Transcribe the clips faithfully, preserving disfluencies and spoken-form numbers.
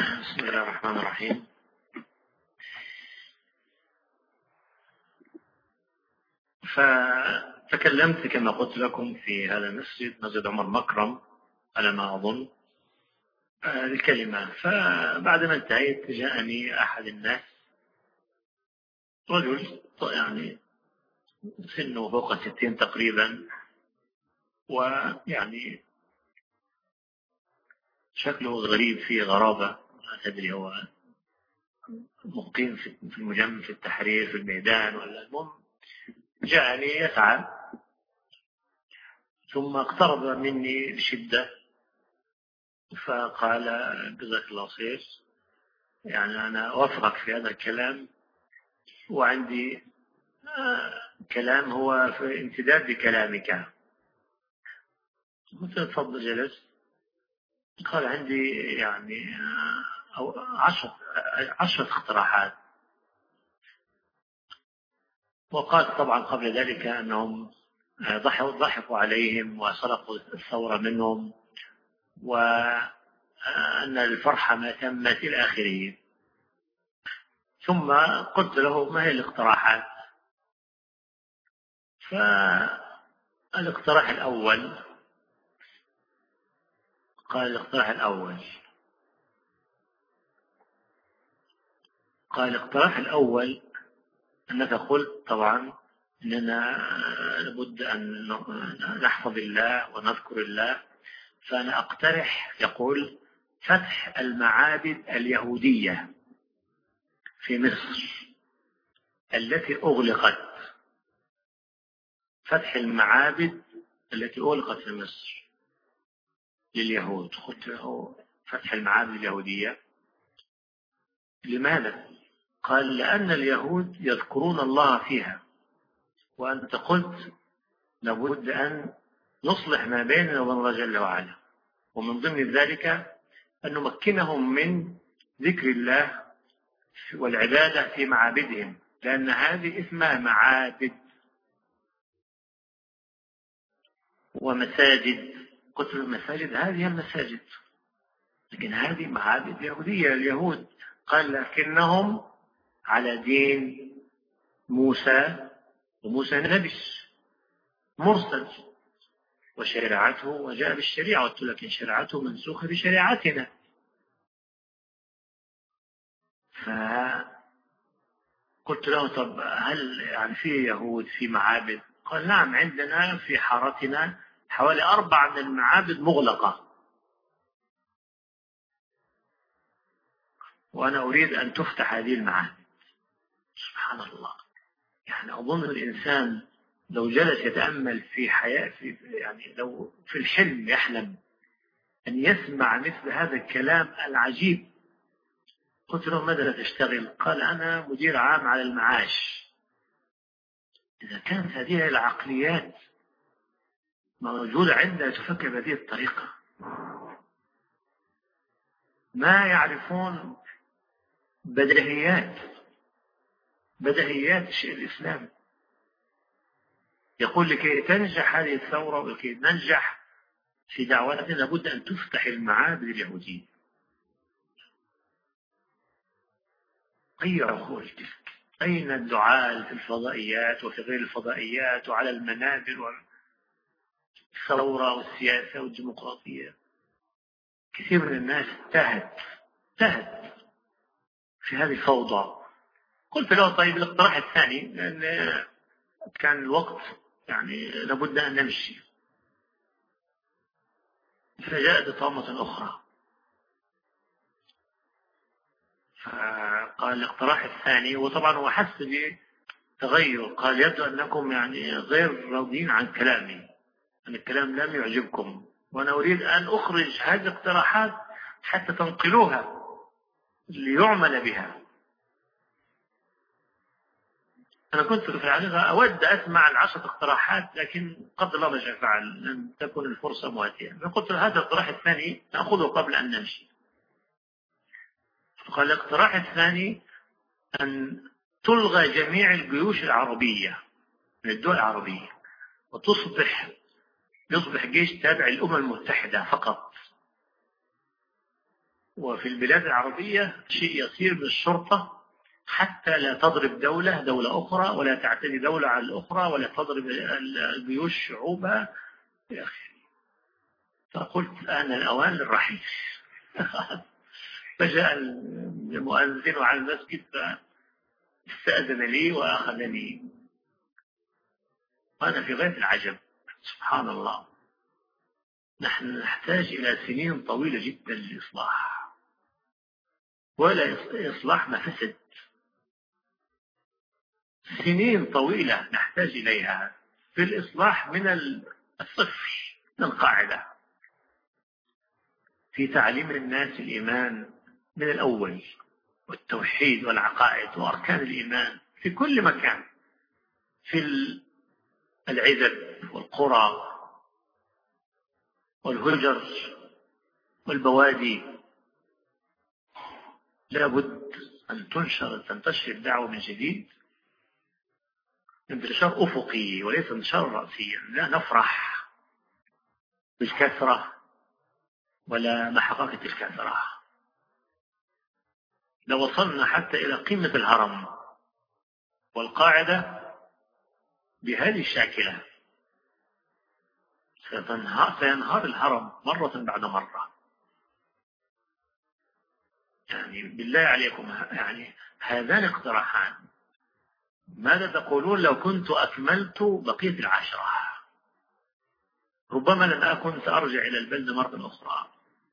بسم الله الرحمن الرحيم. فتكلمت كما قلت لكم في هذا المسجد، مسجد عمر مكرم على ما أظن الكلمة. فبعدما انتهيت جاءني أحد الناس، رجل يعني سنه فوق الستين تقريبا، ويعني شكله غريب، فيه غرابة، ما تدري هو مقيم في المجمع في التحرير في الميدان ولا. المهم جاءني يسعى، ثم اقترب مني بشدة فقال: جزاك الله خير، يعني أنا أوافقك في هذا الكلام، وعندي كلام هو في امتداد لكلامك. قلت: تفضل. جلس. قال: عندي يعني أو عشرة عشرة اقتراحات. وقال طبعا قبل ذلك أنهم ضحكوا عليهم وسرقوا الثورة منهم، وأن الفرحة ما تمت إلى آخره. ثم قلت له: ما هي الاقتراحات؟ فالاقتراح الأول قال الاقتراح الأول قال الاقتراح الأول أنك قلت طبعا أننا لابد أن نحفظ الله ونذكر الله، فأنا أقترح، يقول: فتح المعابد اليهودية في مصر التي أغلقت. فتح المعابد التي أغلقت في مصر لليهود. قلت له: فتح المعابد اليهودية لماذا؟ قال: لأن اليهود يذكرون الله فيها، وأنت قلت لابد أن نصلح ما بيننا وبين الله جل وعلا، ومن ضمن ذلك أن نمكنهم من ذكر الله والعبادة في معابدهم، لأن هذه اسمها معابد ومساجد. قلت له: المساجد هذه المساجد، لكن هذه معابد يهودية اليهود. قال: لكنهم على دين موسى، وموسى نبي مرسل وشريعته، وجاء بالشريعة. قلت: لكن شريعته منسوخة بشريعتنا. فقلت له: طب هل يعني في يهود في معابد؟ قال: نعم، عندنا في حارتنا حوالي أربع من المعابد مغلقة، وأنا أريد أن تفتح هذه المعابد. سبحان الله. يعني أظن الإنسان لو جلس يتأمل في حياة في يعني لو في الحلم يحلم أن يسمع مثل هذا الكلام العجيب. قلت له: ماذا تشتغل؟ قال: أنا مدير عام على المعاش. إذا كانت هذه العقليات موجودة عندنا تفكر بهذه الطريقة، ما يعرفون بديهيات بديهيات الشيء الإسلامي. يقول: لكي تنجح هذه الثورة ولكي ننجح في دعوتنا لابد أن تفتح المعابد اليهودية. أي عقول تلك؟ أين الدعاء في الفضائيات وفي غير الفضائيات وعلى المنابر والثورة والسياسة والديمقراطية؟ كثير من الناس تهت تهت في هذه الفوضى. قلت له: طيب الاقتراح الثاني، لأن كان الوقت يعني لابد أن نمشي. فجاءت طامة أخرى، فقال: الاقتراح الثاني، وطبعا هو حس بتغير، قال: يبدو أنكم يعني غير راضين عن كلامي، أن الكلام لم يعجبكم، وأنا أريد أن أخرج هذه الاقتراحات حتى تنقلوها ليعمل بها. أنا كنت في الحقيقة أود أسمع العشرة اقتراحات، لكن قدر الله ما شاء فعل، لم تكن الفرصة مواتية. فقلت: هذا الاقتراح الثاني نأخذه قبل أن نمشي. فقال: الاقتراح الثاني أن تلغى جميع الجيوش العربية من الدول العربية، وتصبح يصبح جيش تابع للأمم المتحدة فقط. وفي البلاد العربية شيء يصير بالشرطة حتى لا تضرب دولة دولة أخرى، ولا تعتدي دولة على الأخرى، ولا تضرب الجيوش شعوبها يا أخي. فقلت آن الأوان للرحيل. فجاء المؤذن على المسجد فاستأذن لي وأخذني، وأنا في غاية العجب. سبحان الله، نحن نحتاج إلى سنين طويلة جدا للإصلاح، ولا إصلاح ما فسد. سنين طويلة نحتاج إليها في الإصلاح، من الصفر، من القاعدة، في تعليم الناس الإيمان من الأول، والتوحيد والعقائد وأركان الإيمان في كل مكان، في العزب والقرى والهجر والبوادي. لا بد أن تنشر تنتشر الدعوة من جديد، انتشار أفقي وليس انتشار رأسي. لا نفرح بالكثرة ولا محققة الكثرة. لو وصلنا حتى إلى قمة الهرم والقاعدة بهذه الشاكلة سينهار الهرم مرة بعد مرة. يعني بالله عليكم، يعني هذان اقتراحان. ماذا تقولون لو كنت أكملت بقية العشرة؟ ربما لن أكن سأرجع إلى البلد مرة أخرى.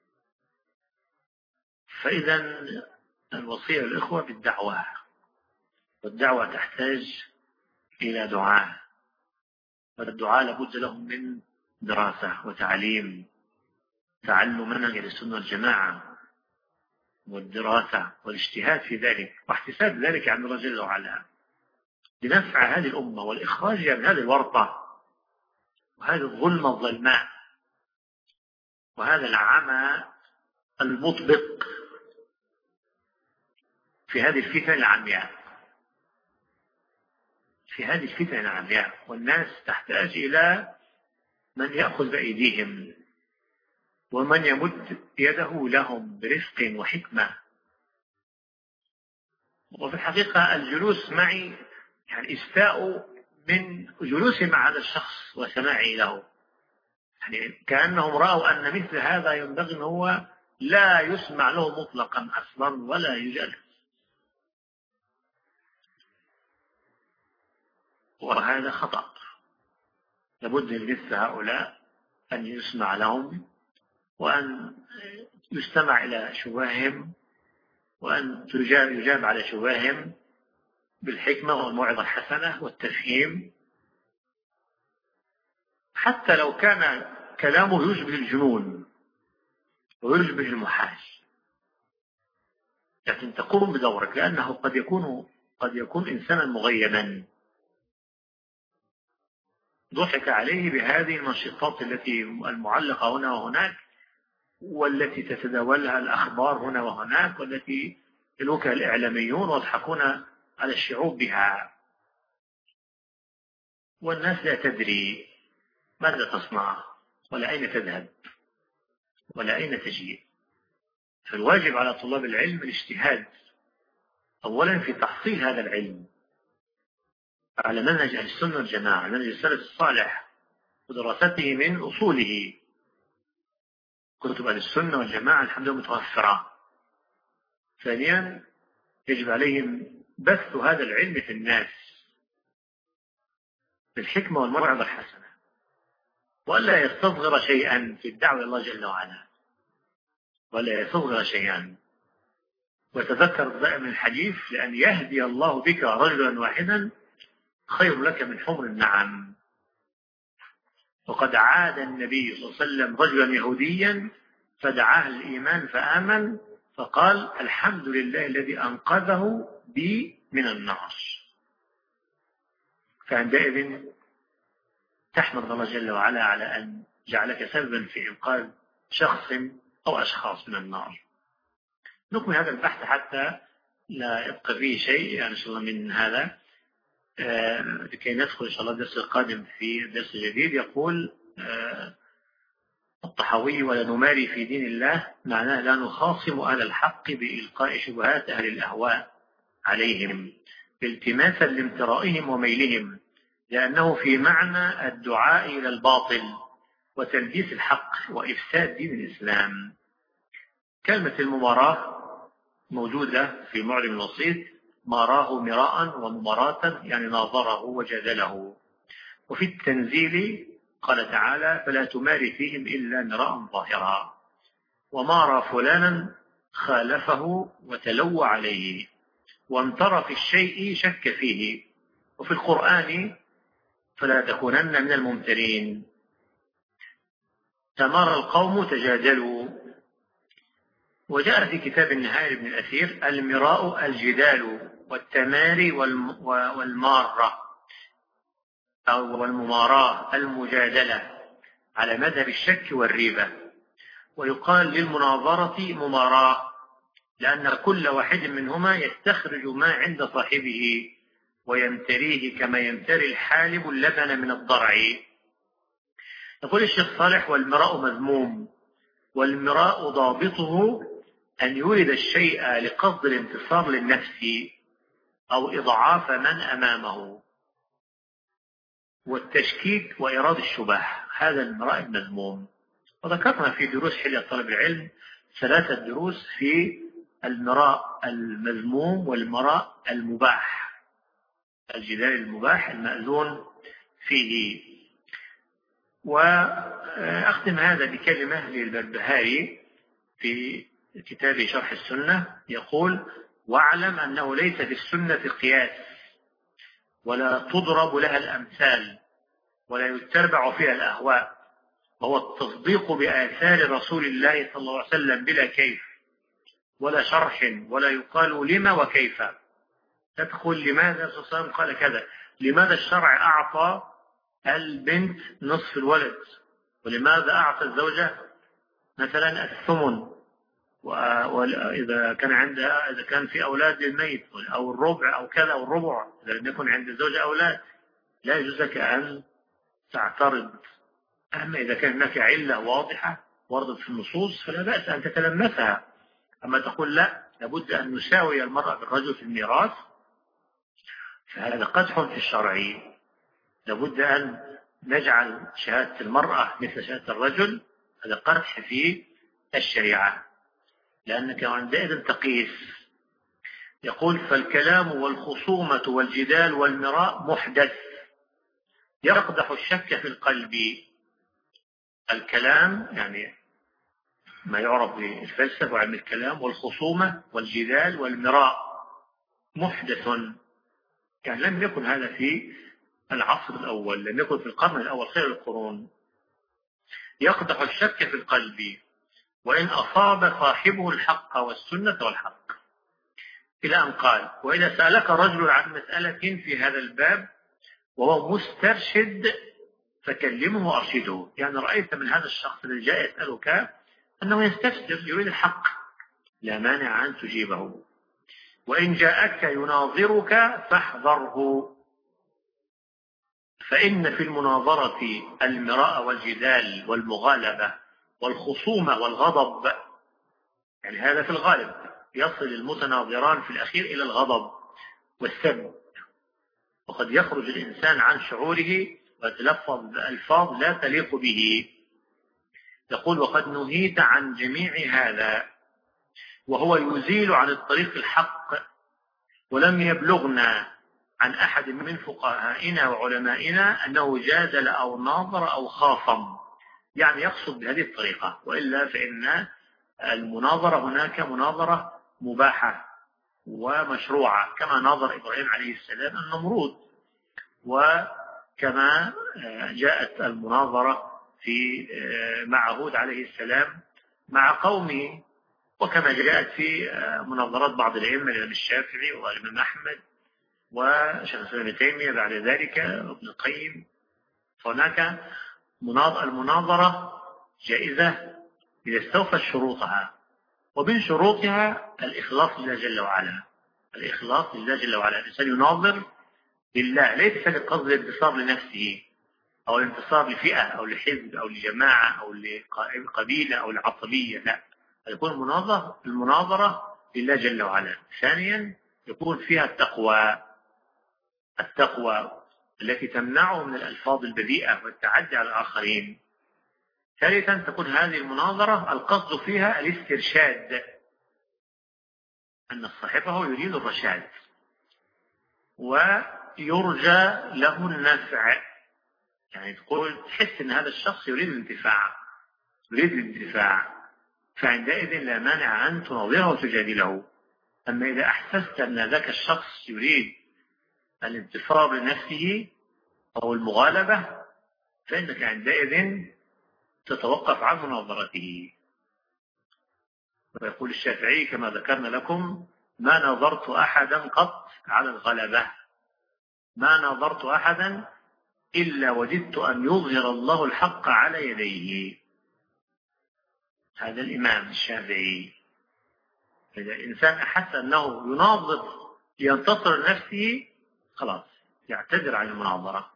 فإذا الوصية للإخوة بالدعوة، والدعوة تحتاج إلى دعاء، والدعاء لابد لهم من دراسة وتعليم، تعلم منهج السنة والجماعة، والدراسة والاجتهاد في ذلك، واحتساب ذلك عند الله جل وعلا لنفع هذه الأمة والإخراجها من هذه الورطة وهذه الظلمة الظلماء وهذا العمى المطبق في هذه الفتن العمياء في هذه الفتن العمياء. والناس تحتاج إلى من يأخذ بأيديهم ومن يمد يده لهم برفق وحكمة. وفي الحقيقة الجلوس معي يعني استاء من جلوسي مع هذا الشخص وسماعي له، يعني كأنهم رأوا أن مثل هذا ينبغي أن هو لا يسمع له مطلقا أصلا ولا يجلس. وهذا خطأ. لابد لمثل هؤلاء أن يسمع لهم، وأن يستمع إلى شبههم، وأن يجاب على شبههم بالحكمة والموعظة الحسنة والتفهيم، حتى لو كان كلامه يشبه الجنون ويشبه المحال، لكن تقوم بدورك، لأنه قد يكون قد يكون إنسانا مغيبا ضحك عليه بهذه المنشطات التي المعلقة هنا وهناك، والتي تتداولها الأخبار هنا وهناك، والتي يلوكها الإعلاميون ويضحكون على الشعوب بها، والناس لا تدري ماذا تصنع ولا أين تذهب ولا أين تجيء. فالواجب على طلاب العلم الاجتهاد أولا في تحصيل هذا العلم على منهج أهل السنة والجماعة، منهج السلف الصالح، ودراسته من أصوله. كتب أهل السنة والجماعة الحمد لله متوفرة. ثانيا يجب عليهم بث هذا العلم في الناس بالحكمة والموعظة الحسنة، ولا يستصغر شيئا في الدعوة إلى الله جل وعلا، ولا يستصغر شيئا. وتذكر دائما الحديث: لأن يهدي الله بك رجلا واحدا خير لك من حمر النعم. وقد عاد النبي صلى الله عليه وسلم رجلا يهوديا فدعاه الإيمان فآمن، فقال: الحمد لله الذي أنقذه بي من النار. فعندئذ تحمد الله جل وعلا على أن جعلك سببا في إنقاذ شخص أو أشخاص من النار. نكمل هذا البحث حتى لا يبقى فيه شيء يعني إن شاء الله من هذا، آه لكي ندخل إن شاء الله الدرس القادم في درس جديد. يقول آه الطحاوي: ولا نماري في دين الله معناه لا نخاصم أهل الحق بإلقاء شبهات أهل الأهواء عليهم التماسا لامترائهم وميلهم، لأنه في معنى الدعاء إلى الباطل وتلبيس الحق وإفساد دين الإسلام. كلمة المماراة موجودة في معجم الوسيط: ماراه مراء ومماراة، يعني ناظره وجادله. وفي التنزيل قال تعالى: فلا تماري فيهم إلا مراء ظاهرا. ومارى فلانا خالفه وتلوى عليه، وامتر في الشيء شك فيه. وفي القرآن: فلا تكونن من الممترين. تمارى القوم تجادلوا. وجاء في كتاب النهاية لابن الأثير: المراء الجدال والتماري والمارة أو والمماراة المجادلة على مذهب الشك والريبة. ويقال للمناظرة مماراة لأن كل واحد منهما يستخرج ما عند صاحبه ويمتريه كما يمتري الحالب اللبن من الضرع. يقول الشيخ صالح: والمراء مذموم، والمراء ضابطه أن يورد الشيء لقصد الانتصار للنفس أو إضعاف من أمامه والتشكيك وإيراد الشبه، هذا المراء المذموم. وذكرنا في دروس حلية طلب العلم ثلاثة دروس في المراء المذموم والمراء المباح، الجدال المباح المأذون فيه. وأختم هذا بكلمة للبربهاري في كتاب شرح السنة، يقول: واعلم أنه ليس في السنة قياس ولا تضرب لها الأمثال ولا يتبع فيها الأهواء، وهو التصديق بآثار رسول الله صلى الله عليه وسلم بلا كيف ولا شرح ولا يقال لما وكيف. تدخل لماذا صلى الله عليه وسلم قال كذا، لماذا الشرع أعطى البنت نصف الولد، ولماذا أعطى الزوجة مثلا الثمن، وإذا كان عندها إذا كان في أولاد للميت، أو الربع أو كذا أو الربع إذا لم يكن عند الزوجة أولاد، لا يجوز لك أن تعترض. أما إذا كان هناك علة واضحة وردت في النصوص فلا بأس أن تتلمسها. أما تقول لا لابد أن نساوي المرأة بالرجل في الميراث، فهذا قدح في الشرع. لابد أن نجعل شهادة المرأة مثل شهادة الرجل، هذا قدح في الشريعة، لأنك عندئذ تقيس. يقول: فالكلام والخصومة والجدال والمراء محدث يقدح الشك في القلب. الكلام يعني ما يعرف بالفلسفة وعلم الكلام، والخصومة والجدال والمراء محدث، يعني لم يكن هذا في العصر الأول، لم يكن في القرن الأول خير القرون. يقدح الشك في القلب وإن أصاب صاحبه الحق والسنة والحق، إلى أن قال: وإذا سألك رجل عن مسألة في هذا الباب وهو مسترشد فكلمه وأرشده. يعني رأيت من هذا الشخص الذي جاء يسألك أنه يستفسر يريد الحق، لا مانع أن تجيبه. وإن جاءك يناظرك فاحذره، فإن في المناظرة المراء والجدال والمغالبة والخصومة والغضب، يعني هذا في الغالب يصل المتناظران في الأخير إلى الغضب والسب، وقد يخرج الإنسان عن شعوره ويتلفظ بألفاظ لا تليق به. يقول: وقد نهيت عن جميع هذا، وهو يزيل عن الطريق الحق، ولم يبلغنا عن أحد من فقهائنا وعلمائنا أنه جادل أو ناظر أو خاصم، يعني يقصد بهذه الطريقة. وإلا فإن المناظرة هناك مناظرة مباحة ومشروعة، كما ناظر إبراهيم عليه السلام النمرود، وكما جاءت المناظرة في مع هود عليه السلام مع قومه، وكما جاءت في مناظرات بعض الأئمة الإمام الشافعي والإمام أحمد وشيخ الإسلام ابن تيمية بعد ذلك ابن القيم. فهناك المناظرة جائزة إذا استوفت شروطها، ومن شروطها الإخلاص لله جل وعلا. الإخلاص لله جل وعلا، الإنسان يناظر لله ليس لقصد الانتصار لنفسه أو الانتصار لفئة أو لحزب أو لجماعة أو لقبيلة أو لعصبية، لا، يكون مناظرة المناظرة لله جل وعلا. ثانيا يكون فيها التقوى التقوى التي تمنعه من الألفاظ البذيئة والتعدي على الآخرين. ثالثا تكون هذه المناظرة القصد فيها الاسترشاد، أن صاحبه يريد الرشاد ويرجى له النفع، يعني تقول تحس أن هذا الشخص يريد الانتفاع يريد الانتفاع فعندئذ لا مانع أن تناظره وتجادله. أما إذا أحسست أن ذاك الشخص يريد الانتصار لنفسه أو المغالبة فإنك عندئذ تتوقف عن مناظرته. ويقول الشافعي كما ذكرنا لكم: ما نظرت أحدا قط على الغلبة، ما نظرت أحدا إلا وجدت أن يظهر الله الحق على يديه. هذا الإمام الشافعي. إذا الإنسان أحس أنه يناظر لينتصر لنفسه خلاص يعتذر عن المناظرة،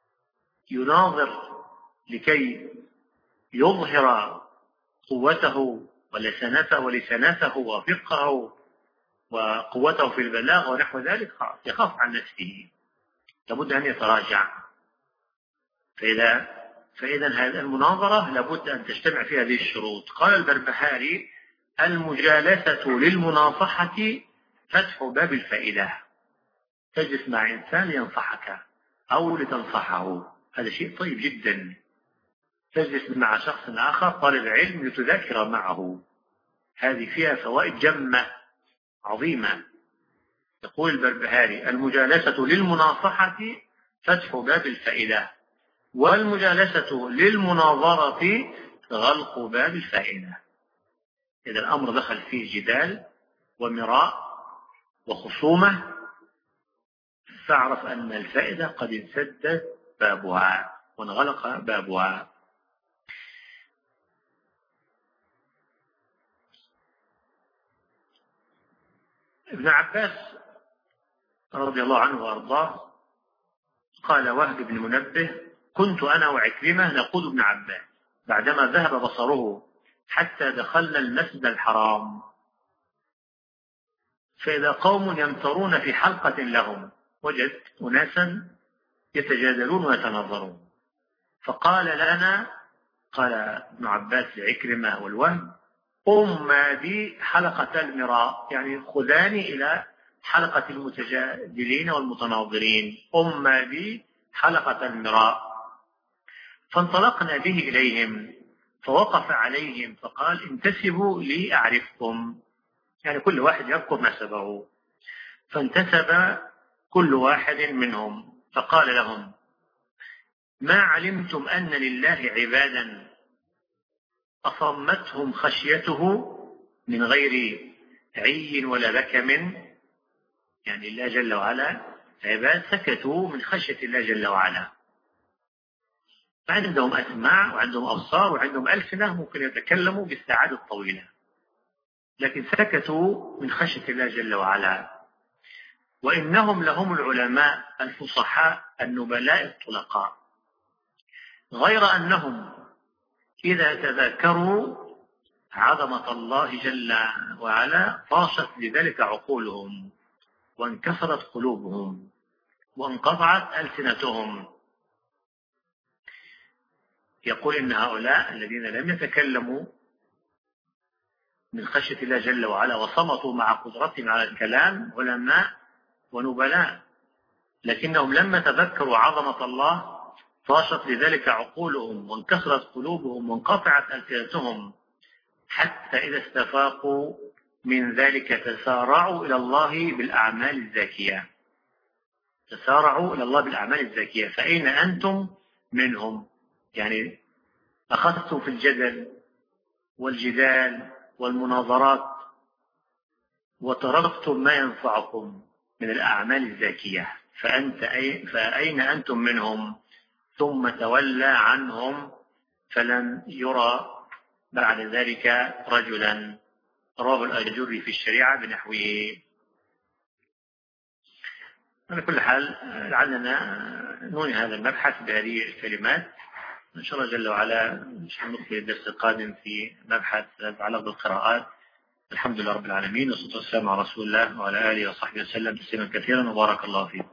يناظر لكي يظهر قوته ولسنته ولسنته وفقهه وقوته في البلاغ ونحو ذلك، يخاف عن نفسه، لابد أن يتراجع. فإذا فإذا هذه المناظرة لابد أن تجتمع فيها هذه الشروط. قال البربهاري: المجالسة للمناصحة فتح باب الفائدة. تجلس مع إنسان لينصحك أو لتنصحه، هذا شيء طيب جدا. تجلس مع شخص آخر طالب علم لتذاكر معه، هذه فيها فوائد جمة عظيمة. يقول البربهاري: المجالسة للمناصحة فتح باب الفائدة، والمجالسة للمناظرة غلق باب الفائدة. إذا الأمر دخل فيه جدال ومراء وخصومة فاعرف أن الفائدة قد انسد بابها وانغلق بابها. ابن عباس رضي الله عنه وأرضاه قال وهب بن منبه: كنت أنا وعكرمة نقود ابن عباس بعدما ذهب بصره حتى دخلنا المسجد الحرام، فإذا قوم يمترون في حلقة لهم وجدت أناسا يتجادلون ويتناظرون، فقال لنا، قال ابن عباس لعكرمة والوهب: أم بي حلقة المراء، يعني خذاني إلى حلقة المتجادلين والمتناظرين، أم بي حلقة المراء. فانطلقنا به إليهم فوقف عليهم فقال: انتسبوا لي أعرفكم، يعني كل واحد يذكر نسبه. فانتسب كل واحد منهم فقال لهم: ما علمتم أن لله عبادا أصمتهم خشيته من غير عي ولا بكم، يعني الله جل وعلا عباد سكتوا من خشية الله جل وعلا، عندهم أسماع وعندهم أبصار وعندهم ألسنة ممكن يتكلموا بالساعات الطويلة، لكن سكتوا من خشية الله جل وعلا. وإنهم لهم العلماء الفصحاء النبلاء الطلقاء، غير أنهم إذا تذكروا عظمة الله جل وعلا طاشت لذلك عقولهم وانكسرت قلوبهم وانقطعت ألسنتهم. يقول إن هؤلاء الذين لم يتكلموا من خشية الله جل وعلا وصمتوا مع قدرتهم على الكلام علماء ونبلاء، لكنهم لما تذكروا عظمة الله طاشت لذلك عقولهم وانكسرت قلوبهم وانقطعت ألسنتهم، حتى إذا استفاقوا من ذلك تسارعوا إلى الله بالأعمال الزاكية تسارعوا إلى الله بالأعمال الزاكية فأين أنتم منهم؟ يعني أخذتم في الجدل والجدال والمناظرات وتركتم ما ينفعكم من الأعمال الزاكية، فأنت أي فأين أنتم منهم؟ ثم تولى عنهم فلم يرى بعد ذلك رجلا. رواه الأجري في الشريعة بنحوه. على كل حال لعلنا ننهي هذا المبحث بهذه الكلمات. إن شاء الله جل وعلا نكمل الدرس القادم في مبحث يتعلق بالقراءات. الحمد لله رب العالمين، والصلاة والسلام على رسول الله وعلى آله وصحبه وسلم تسليما كثيرا، وبارك الله فيكم.